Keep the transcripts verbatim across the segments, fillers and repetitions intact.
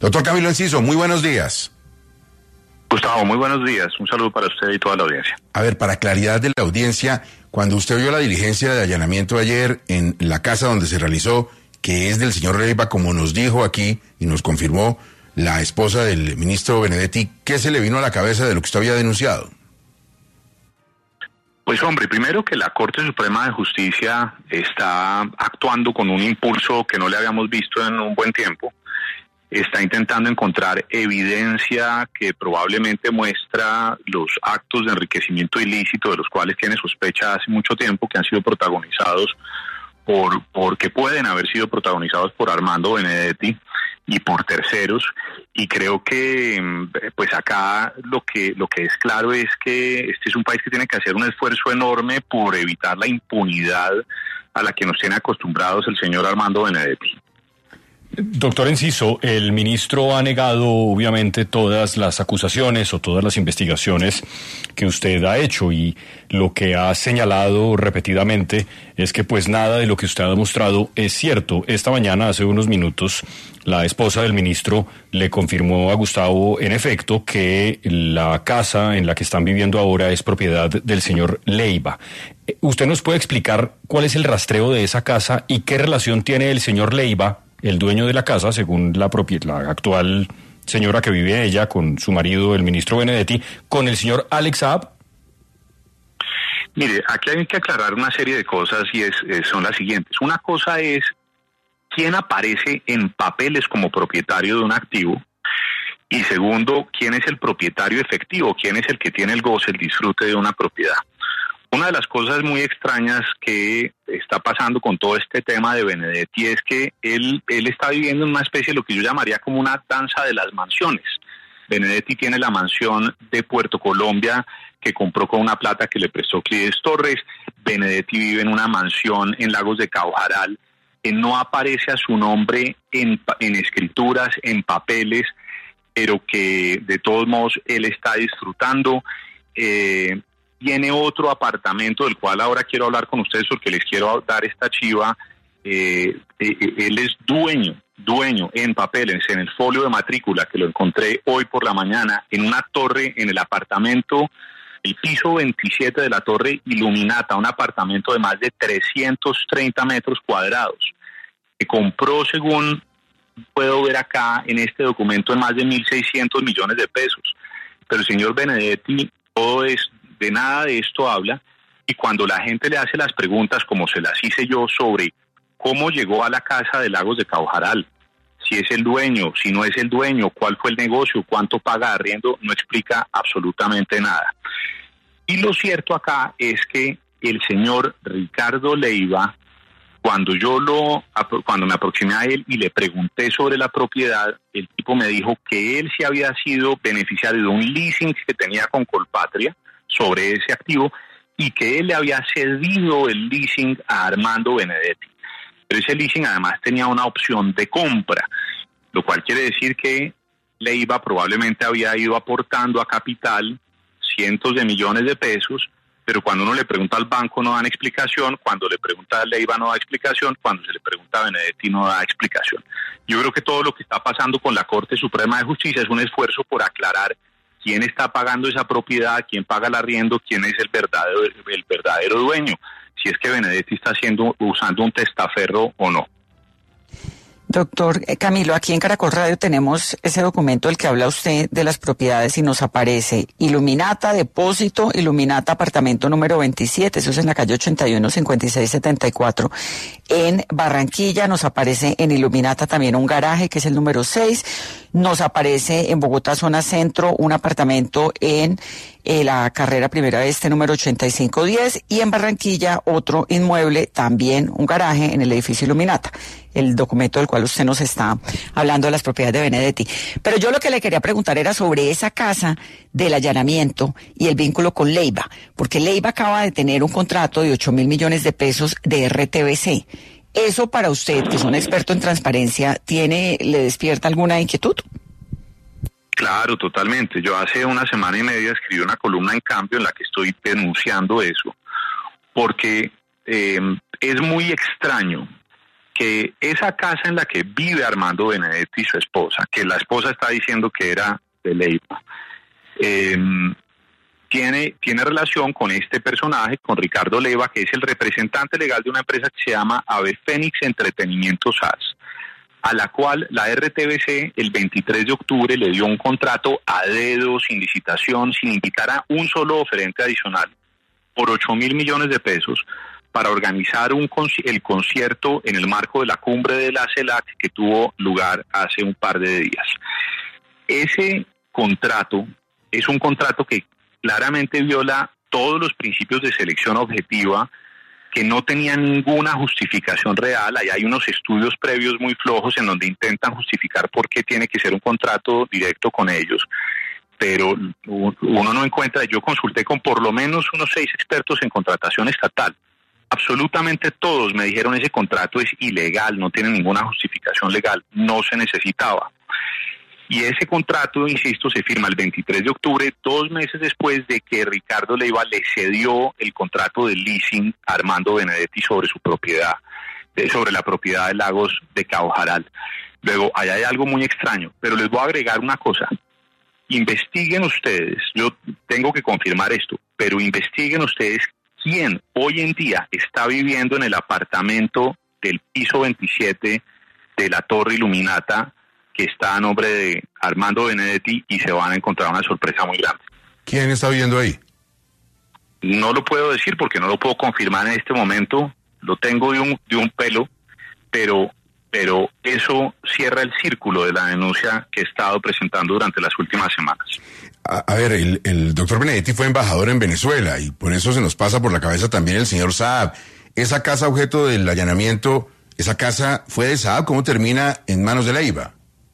Doctor Camilo Enciso, muy buenos días. Gustavo, muy buenos días. Un saludo para usted y toda la audiencia. A ver, para claridad de la audiencia, cuando usted vio la diligencia de allanamiento ayer en la casa donde se realizó, que es del señor Leiva, como nos dijo aquí y nos confirmó la esposa del ministro Benedetti, ¿qué se le vino a la cabeza de lo que usted había denunciado? Pues hombre, primero que la Corte Suprema de Justicia está actuando con un impulso que no le habíamos visto en un buen tiempo. Está intentando encontrar evidencia que probablemente muestra los actos de enriquecimiento ilícito de los cuales tiene sospecha hace mucho tiempo, que han sido protagonizados por, porque pueden haber sido protagonizados por Armando Benedetti y por terceros. Y creo que pues acá lo que lo que es claro es que este es un país que tiene que hacer un esfuerzo enorme por evitar la impunidad a la que nos tiene acostumbrados el señor Armando Benedetti. Doctor Enciso, el ministro ha negado obviamente todas las acusaciones o todas las investigaciones que usted ha hecho, y lo que ha señalado repetidamente es que pues nada de lo que usted ha demostrado es cierto. Esta mañana, hace unos minutos, la esposa del ministro le confirmó a Gustavo, en efecto, que la casa en la que están viviendo ahora es propiedad del señor Leiva. ¿Usted nos puede explicar cuál es el rastreo de esa casa y qué relación tiene el señor Leiva, el dueño de la casa, según la, propi- la actual señora que vive ella, con su marido, el ministro Benedetti, con el señor Alex Saab? Mire, aquí hay que aclarar una serie de cosas y es, es, son las siguientes. Una cosa es quién aparece en papeles como propietario de un activo, y segundo, quién es el propietario efectivo, quién es el que tiene el goce, el disfrute de una propiedad. Una de las cosas muy extrañas que está pasando con todo este tema de Benedetti es que él, él está viviendo en una especie de lo que yo llamaría como una danza de las mansiones. Benedetti tiene la mansión de Puerto Colombia que compró con una plata que le prestó Clides Torres. Benedetti vive en una mansión en Lagos de Caujaral que no aparece a su nombre en, en escrituras, en papeles, pero que de todos modos él está disfrutando. Eh, Tiene otro apartamento del cual ahora quiero hablar con ustedes porque les quiero dar esta chiva. Eh, eh, él es dueño, dueño en papeles, en el folio de matrícula que lo encontré hoy por la mañana, en una torre en el apartamento, el piso veintisiete de la torre Iluminata, un apartamento de más de trescientos treinta metros cuadrados, que compró, según puedo ver acá en este documento, en más de mil seiscientos millones de pesos. Pero el señor Benedetti, todo es de nada de esto habla, y cuando la gente le hace las preguntas, como se las hice yo, sobre cómo llegó a la casa de Lagos de Caujaral, si es el dueño, si no es el dueño, cuál fue el negocio, cuánto paga de arriendo, no explica absolutamente nada. Y lo cierto acá es que el señor Ricardo Leiva, cuando yo lo, cuando me aproximé a él y le pregunté sobre la propiedad, el tipo me dijo que él sí había sido beneficiario de un leasing que tenía con Colpatria sobre ese activo, y que él le había cedido el leasing a Armando Benedetti. Pero ese leasing además tenía una opción de compra, lo cual quiere decir que Leiva probablemente había ido aportando a capital cientos de millones de pesos, pero cuando uno le pregunta al banco no dan explicación, cuando le pregunta a Leiva no da explicación, cuando se le pregunta a Benedetti no da explicación. Yo creo que todo lo que está pasando con la Corte Suprema de Justicia es un esfuerzo por aclarar quién está pagando esa propiedad, quién paga el arriendo, quién es el verdadero, el verdadero dueño, si es que Benedetti está haciendo, usando un testaferro o no. Doctor Camilo, aquí en Caracol Radio tenemos ese documento del que habla usted de las propiedades y nos aparece Iluminata, depósito, Iluminata, apartamento número veintisiete, eso es en la calle ochenta y uno, cincuenta y seis setenta y cuatro. En Barranquilla nos aparece en Iluminata también un garaje que es el número seis. Nos aparece en Bogotá, zona centro, un apartamento en eh, la carrera primera este número ochenta y cinco diez, y en Barranquilla otro inmueble, también un garaje en el edificio Iluminata, el documento del cual usted nos está hablando de las propiedades de Benedetti. Pero yo lo que le quería preguntar era sobre esa casa del allanamiento y el vínculo con Leiva, porque Leiva acaba de tener un contrato de ocho mil millones de pesos de R T V C. ¿Eso para usted, que es un experto en transparencia, tiene, le despierta alguna inquietud? Claro, totalmente. Yo hace una semana y media escribí una columna en Cambio en la que estoy denunciando eso, porque eh, es muy extraño que esa casa en la que vive Armando Benedetti y su esposa, que la esposa está diciendo que era de Leiva, eh, tiene, tiene relación con este personaje, con Ricardo Leiva, que es el representante legal de una empresa que se llama Ave Fénix Entretenimiento S A S, a la cual la R T V C el veintitrés de octubre le dio un contrato a dedo, sin licitación, sin invitar a un solo oferente adicional, por ocho mil millones de pesos, para organizar un el concierto en el marco de la cumbre de la CELAC que tuvo lugar hace un par de días. Ese contrato es un contrato que claramente viola todos los principios de selección objetiva, que no tenía ninguna justificación real. Ahí hay unos estudios previos muy flojos en donde intentan justificar por qué tiene que ser un contrato directo con ellos, pero uno no encuentra. Yo consulté con por lo menos unos seis expertos en contratación estatal. Absolutamente todos me dijeron ese contrato es ilegal, no tiene ninguna justificación legal, no se necesitaba. Y ese contrato, insisto, se firma el veintitrés de octubre, dos meses después de que Ricardo Leiva le cedió el contrato de leasing a Armando Benedetti sobre su propiedad, sobre la propiedad de Lagos de Cabo Jaral. Luego, allá hay algo muy extraño, pero les voy a agregar una cosa. Investiguen ustedes, yo tengo que confirmar esto, pero investiguen ustedes quién hoy en día está viviendo en el apartamento del piso veintisiete de la Torre Iluminata, que está a nombre de Armando Benedetti, y se van a encontrar una sorpresa muy grande. ¿Quién está viviendo ahí? No lo puedo decir porque no lo puedo confirmar en este momento, lo tengo de un, de un pelo, pero, pero eso cierra el círculo de la denuncia que he estado presentando durante las últimas semanas. A, a ver, el, el doctor Benedetti fue embajador en Venezuela y por eso se nos pasa por la cabeza también el señor Saab. Esa casa objeto del allanamiento, esa casa fue de Saab, ¿cómo termina en manos de Leiva?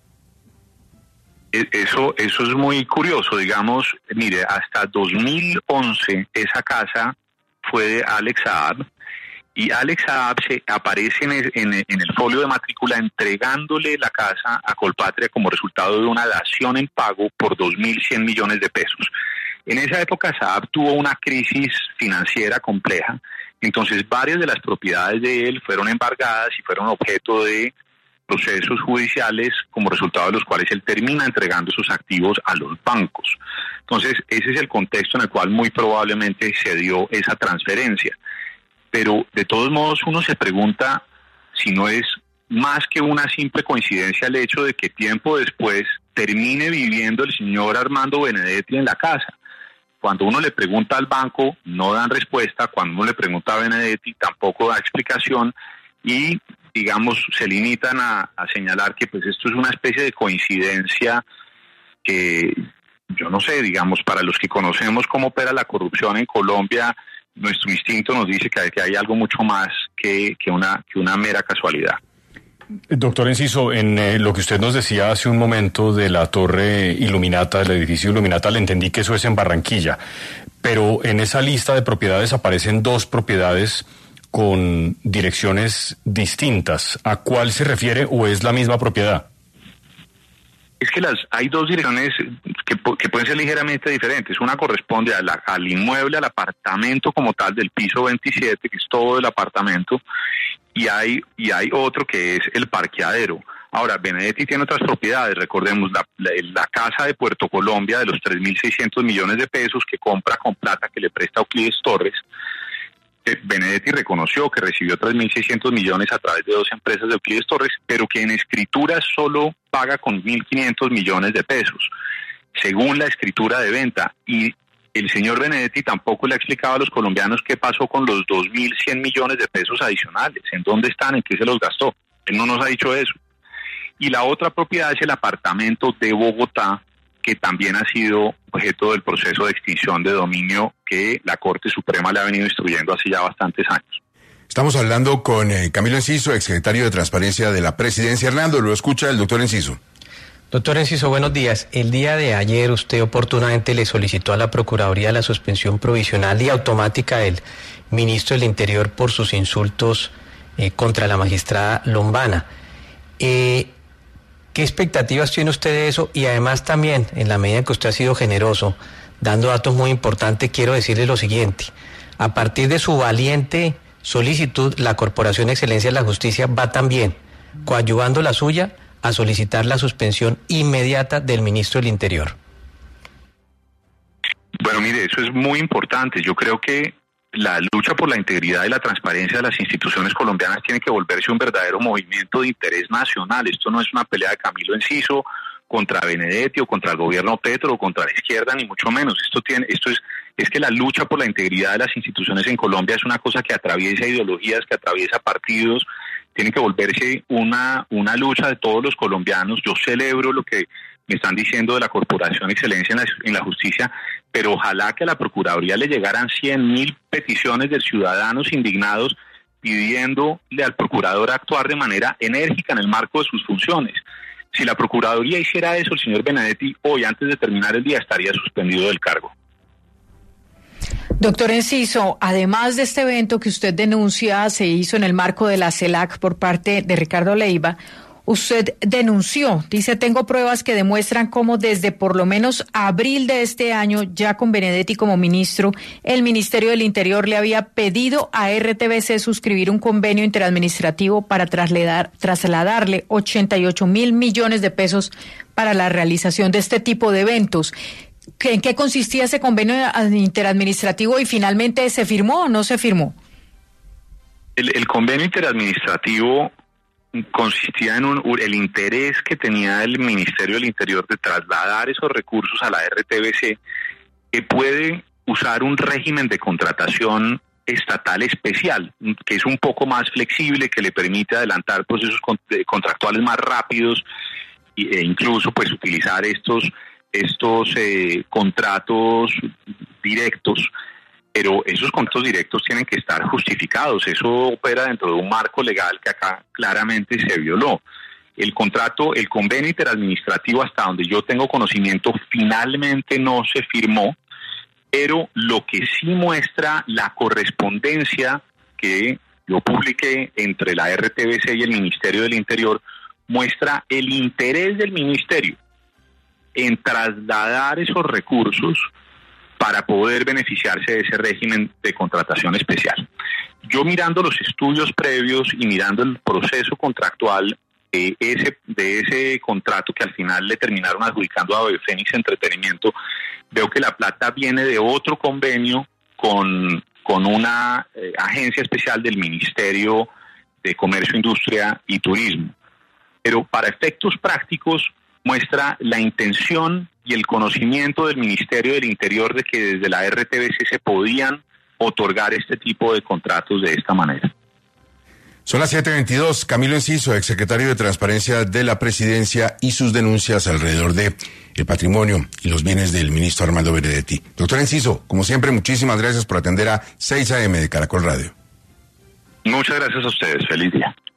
Eso, eso es muy curioso, digamos, mire, hasta dos mil once esa casa fue de Alex Saab, y Alex Saab se aparece en el, en, en el folio de matrícula entregándole la casa a Colpatria como resultado de una dación en pago por dos mil cien millones de pesos. En esa época Saab tuvo una crisis financiera compleja, entonces varias de las propiedades de él fueron embargadas y fueron objeto de procesos judiciales, como resultado de los cuales él termina entregando sus activos a los bancos. Entonces, ese es el contexto en el cual muy probablemente se dio esa transferencia. Pero, de todos modos, uno se pregunta si no es más que una simple coincidencia el hecho de que tiempo después termine viviendo el señor Armando Benedetti en la casa. Cuando uno le pregunta al banco, no dan respuesta. Cuando uno le pregunta a Benedetti, tampoco da explicación. Y digamos, se limitan a, a señalar que pues esto es una especie de coincidencia que, yo no sé, digamos, para los que conocemos cómo opera la corrupción en Colombia, nuestro instinto nos dice que hay, que hay algo mucho más que, que, una, que una mera casualidad. Doctor Enciso, en eh, lo que usted nos decía hace un momento de la torre Iluminata, del edificio Iluminata, le entendí que eso es en Barranquilla, pero en esa lista de propiedades aparecen dos propiedades con direcciones distintas. ¿A cuál se refiere o es la misma propiedad? Es que las hay dos direcciones que, que pueden ser ligeramente diferentes. Una corresponde a la, al inmueble, al apartamento como tal del piso veintisiete, que es todo el apartamento, y hay, y hay otro que es el parqueadero. Ahora, Benedetti tiene otras propiedades, recordemos la, la, la casa de Puerto Colombia de los tres mil seiscientos millones de pesos que compra con plata que le presta Euclides Torres. Benedetti reconoció que recibió tres mil seiscientos millones a través de dos empresas de Euclides Torres, pero que en escritura solo paga con mil quinientos millones de pesos, según la escritura de venta. Y el señor Benedetti tampoco le ha explicado a los colombianos qué pasó con los dos mil cien millones de pesos adicionales, en dónde están, en qué se los gastó. Él no nos ha dicho eso. Y la otra propiedad es el apartamento de Bogotá, que también ha sido objeto del proceso de extinción de dominio que la Corte Suprema le ha venido instruyendo hace ya bastantes años. Estamos hablando con eh, Camilo Enciso, exsecretario de Transparencia de la Presidencia. Hernando, lo escucha el doctor Enciso. Doctor Enciso, buenos días. El día de ayer usted oportunamente le solicitó a la Procuraduría la suspensión provisional y automática del ministro del Interior por sus insultos eh, contra la magistrada Lombana. Eh, ¿Qué expectativas tiene usted de eso? Y además también, en la medida en que usted ha sido generoso, dando datos muy importantes, quiero decirle lo siguiente. A partir de su valiente solicitud, la Corporación Excelencia de la Justicia va también coadyuvando la suya a solicitar la suspensión inmediata del ministro del Interior. Bueno, mire, eso es muy importante. Yo creo que la lucha por la integridad y la transparencia de las instituciones colombianas tiene que volverse un verdadero movimiento de interés nacional. Esto no es una pelea de Camilo Enciso contra Benedetti o contra el gobierno Petro o contra la izquierda, ni mucho menos. Esto tiene, esto es, es que la lucha por la integridad de las instituciones en Colombia es una cosa que atraviesa ideologías, que atraviesa partidos. Tiene que volverse una, una lucha de todos los colombianos. Yo celebro lo que me están diciendo de la Corporación Excelencia en la, en la Justicia, pero ojalá que a la Procuraduría le llegaran cien mil peticiones de ciudadanos indignados pidiéndole al Procurador actuar de manera enérgica en el marco de sus funciones. Si la Procuraduría hiciera eso, el señor Benedetti hoy, antes de terminar el día, estaría suspendido del cargo. Doctor Enciso, además de este evento que usted denuncia se hizo en el marco de la CELAC por parte de Ricardo Leiva, usted denunció, dice, tengo pruebas que demuestran cómo desde por lo menos abril de este año, ya con Benedetti como ministro, el Ministerio del Interior le había pedido a R T V C suscribir un convenio interadministrativo para trasladar, trasladarle ochenta y ocho mil millones de pesos para la realización de este tipo de eventos. ¿En qué consistía ese convenio interadministrativo y finalmente se firmó o no se firmó? El, el convenio interadministrativo consistía en un, el interés que tenía el Ministerio del Interior de trasladar esos recursos a la R T V C, que puede usar un régimen de contratación estatal especial, que es un poco más flexible, que le permite adelantar procesos contractuales más rápidos e incluso pues utilizar estos estos eh, contratos directos, pero esos contratos directos tienen que estar justificados. Eso opera dentro de un marco legal que acá claramente se violó. El contrato, el convenio interadministrativo, hasta donde yo tengo conocimiento, finalmente no se firmó, pero lo que sí muestra la correspondencia que yo publiqué entre la R T V C y el Ministerio del Interior, muestra el interés del Ministerio en trasladar esos recursos para poder beneficiarse de ese régimen de contratación especial. Yo mirando los estudios previos y mirando el proceso contractual de ese, de ese contrato que al final le terminaron adjudicando a Fénix Entretenimiento, veo que la plata viene de otro convenio con, con una eh, agencia especial del Ministerio de Comercio, Industria y Turismo. Pero para efectos prácticos muestra la intención y el conocimiento del Ministerio del Interior de que desde la R T V C se podían otorgar este tipo de contratos de esta manera. Son las siete veintidós. Camilo Enciso, exsecretario de Transparencia de la Presidencia, y sus denuncias alrededor de el patrimonio y los bienes del ministro Armando Benedetti. Doctor Enciso, como siempre, muchísimas gracias por atender a seis A M de Caracol Radio. Muchas gracias a ustedes. Feliz día.